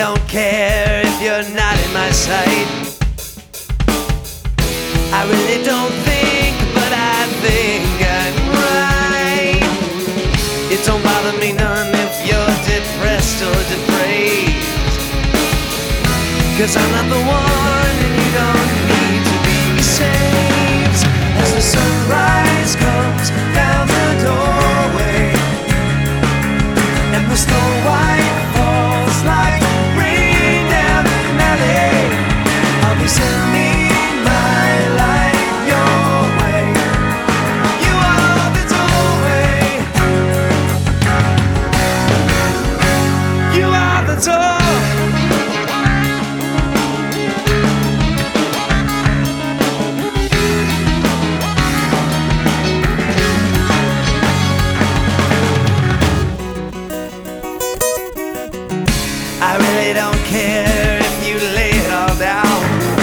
don't care if you're not in my sight. I really don't think, but I think I'm right. It don't bother me none if you're depressed or depraved, 'cause I'm not the one and you don't need to be saved. As the sunrise comes down the doorway and the snow white falls like rain down an alley, I'll be sending my light your way. You are the doorway. You are the door. I really don't care if you lay it all down.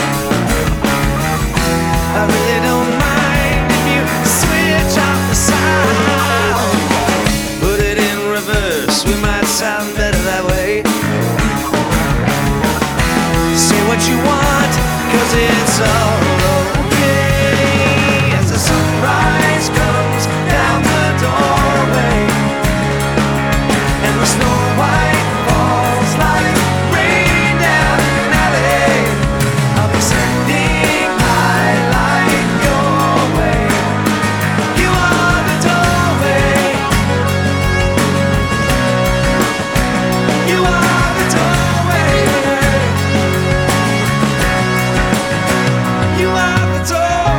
I really don't mind if you switch off the sound. Put it in reverse, we might sound better that way. Say what you want, 'cause it's all okay. As the sunrise comes down the doorway and the snow white falls like rain down an alley, I'll be sending my light your way. You are the doorway. You are the doorway. You are the door.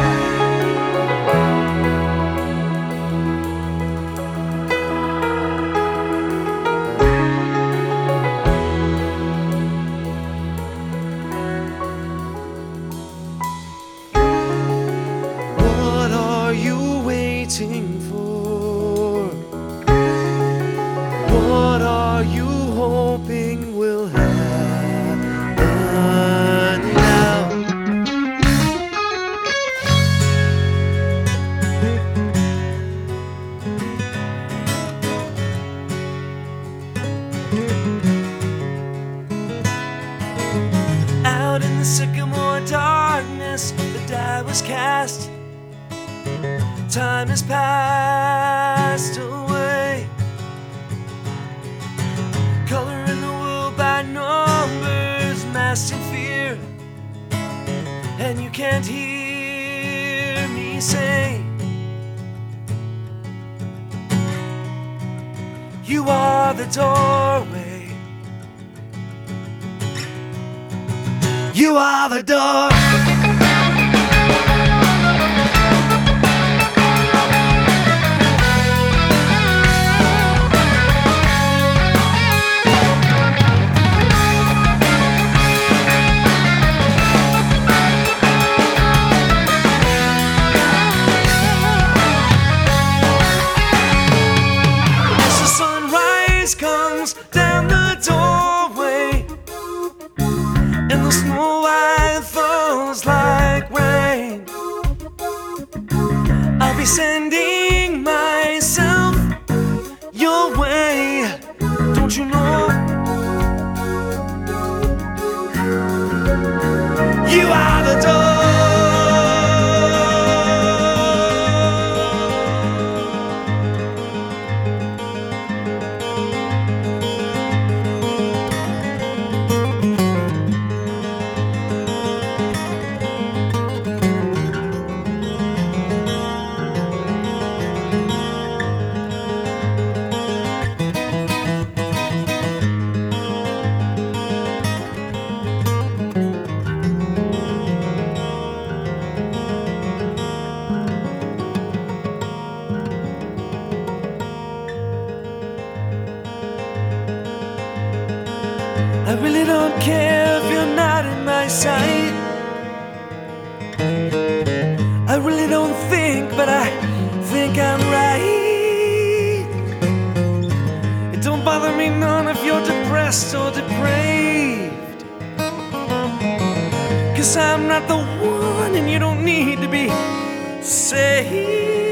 What are you waiting for? What are you hoping will happen now? Out in the sycamore darkness, the die was cast. Time has passed away. Color in the world by numbers, masked in fear, and you can't hear me say, you are the doorway. You are the door. As the sunrise comes down the doorway and the snow white falls like rain, I'll be sending myself your way. Don't you know? You are the door. I really don't care if you're not in my sight. I really don't think, but I think I'm right. It don't bother me none if you're depressed or depraved, 'cause I'm not the one and you don't need to be saved.